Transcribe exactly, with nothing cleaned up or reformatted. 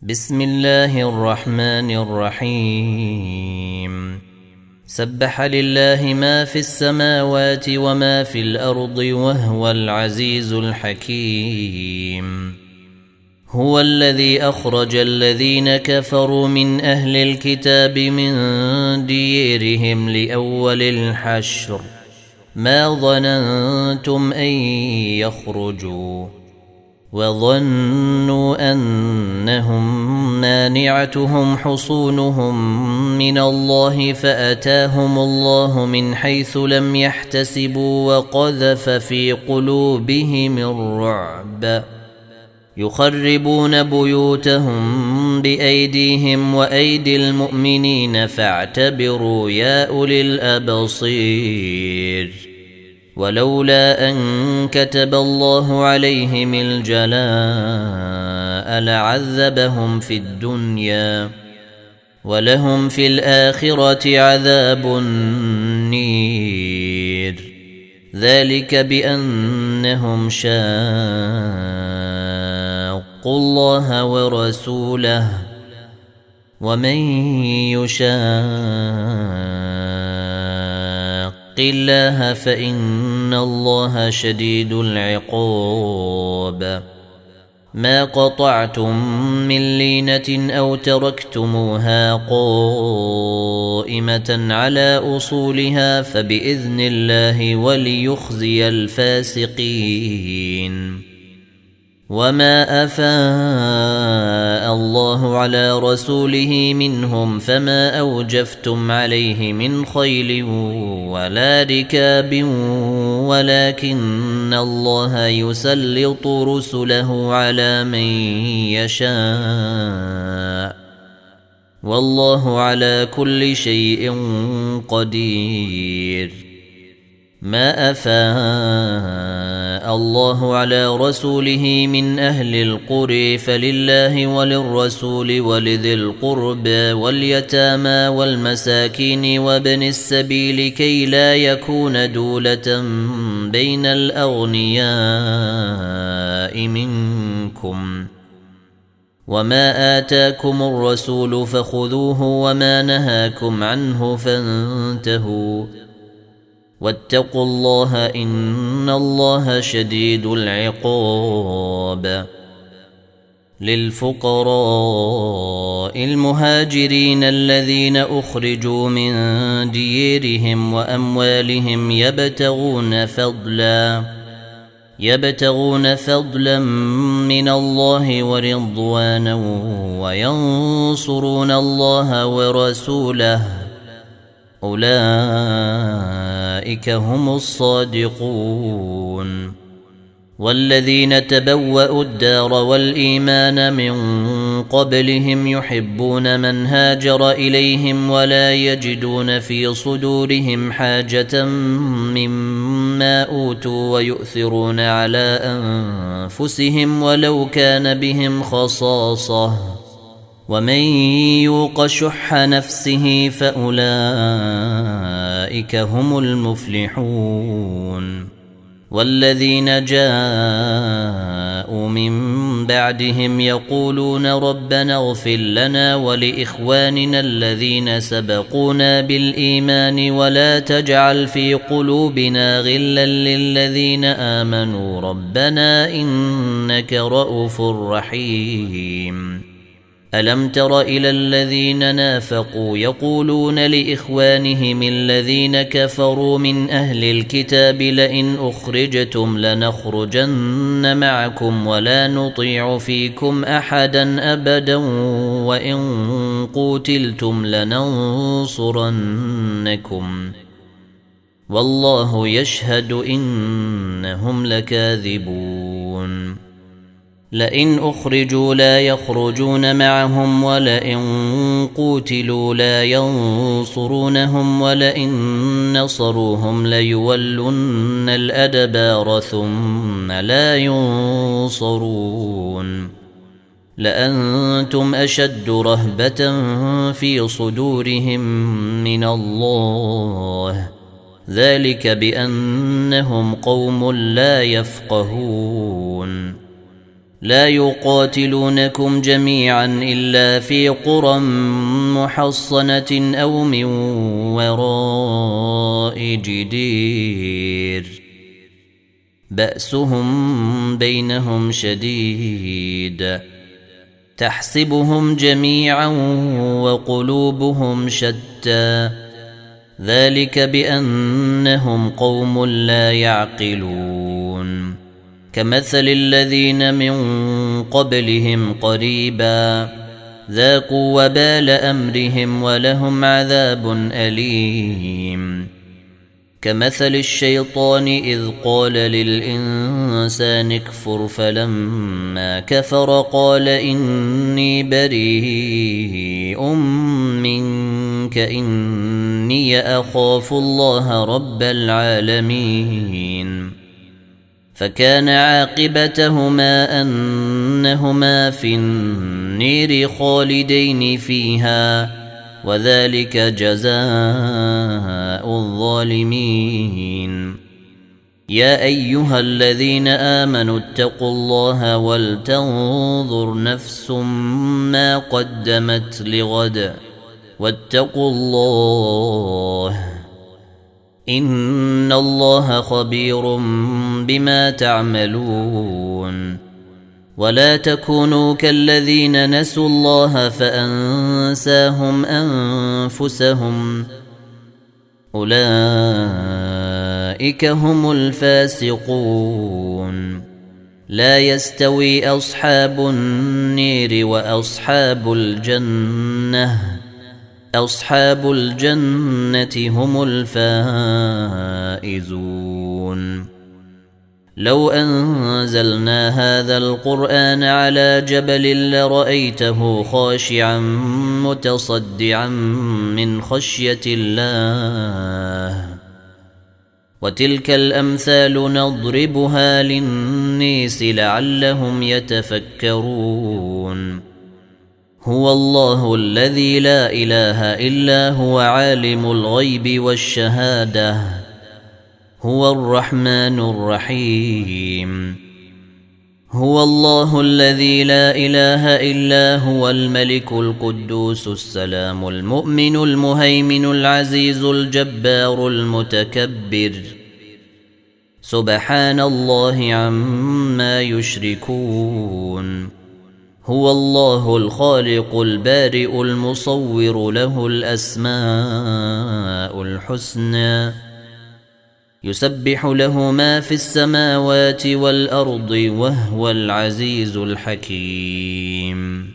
بسم الله الرحمن الرحيم سبح لله ما في السماوات وما في الأرض وهو العزيز الحكيم. هو الذي أخرج الذين كفروا من أهل الكتاب من ديرهم لأول الحشر ما ظننتم أن يخرجوا وظنوا أنهم مانعتهم حصونهم من الله فأتاهم الله من حيث لم يحتسبوا وقذف في قلوبهم الرعب يخربون بيوتهم بأيديهم وأيدي المؤمنين فاعتبروا يا أولي الأبصير. ولولا أن كتب الله عليهم الجلاء لعذبهم في الدنيا ولهم في الآخرة عذاب النير ذلك بأنهم شاقوا الله ورسوله ومن يشاق الله فإن الله شديد العقاب. ما قطعتم من لينة أو تركتموها قائمة على أصولها فبإذن الله وليخزي الفاسقين. وما أفاء الله على رسوله منهم فما أوجفتم عليه من خيل ولا ركاب ولكن الله يسلط رسله على من يشاء والله على كل شيء قدير. ما أفاء الله على رسوله من أهل القرى فلله وللرسول ولذي القربى واليتامى والمساكين وابن السبيل كي لا يكون دولة بين الأغنياء منكم. وما آتاكم الرسول فخذوه وما نهاكم عنه فانتهوا واتقوا الله إن الله شديد العقاب. للفقراء المهاجرين الذين أخرجوا من ديرهم وأموالهم يبتغون فضلا يبتغون فضلا من الله ورضوانا وينصرون الله ورسوله أولئك هم الصادقون. والذين تبوأوا الدار والإيمان من قبلهم يحبون من هاجر إليهم ولا يجدون في صدورهم حاجة مما أوتوا ويؤثرون على أنفسهم ولو كان بهم خصاصة ومن يوق شح نفسه فأولئك هم المفلحون. والذين جاءوا من بعدهم يقولون ربنا اغفر لنا ولإخواننا الذين سبقونا بالإيمان ولا تجعل في قلوبنا غلا للذين آمنوا ربنا إنك رؤوف رحيم. ألم تر إلى الذين نافقوا يقولون لإخوانهم الذين كفروا من أهل الكتاب لئن أخرجتم لنخرجن معكم ولا نطيع فيكم أحدا أبدا وإن قوتلتم لننصرنكم والله يشهد إنهم لكاذبون. لئن أخرجوا لا يخرجون معهم ولئن قوتلوا لا ينصرونهم ولئن نصروهم ليولن الأدبار ثم لا ينصرون. لأنتم أشد رهبة في صدورهم من الله ذلك بأنهم قوم لا يفقهون. لا يقاتلونكم جميعا إلا في قرى محصنة أو من وراء جدير بأسهم بينهم شديد تحسبهم جميعا وقلوبهم شتى ذلك بأنهم قوم لا يعقلون كمثل الذين من قبلهم قريبا ذاقوا وبال أمرهم ولهم عذاب أليم كمثل الشيطان إذ قال للإنسان اكفر فلما كفر قال إني بريء منك إني أخاف الله رب العالمين فكان عاقبتهما أنهما في النير خالدين فيها وذلك جزاء الظالمين يا أيها الذين آمنوا اتقوا الله ولتنظر نفس ما قدمت لغد واتقوا الله إن الله خبير بما تعملون ولا تكونوا كالذين نسوا الله فأنساهم أنفسهم أولئك هم الفاسقون لا يستوي أصحاب النير وأصحاب الجنة أصحاب الجنة هم الفائزون لو أنزلنا هذا القرآن على جبل لرأيته خاشعا متصدعا من خشية الله وتلك الأمثال نضربها للناس لعلهم يتفكرون هو الله الذي لا إله إلا هو عالم الغيب والشهادة هو الرحمن الرحيم هو الله الذي لا إله إلا هو الملك القدوس السلام المؤمن المهيمن العزيز الجبار المتكبر سبحان الله عما يشركون هو الله الخالق البارئ المصور له الأسماء الحسنى يسبح له ما في السماوات والأرض وهو العزيز الحكيم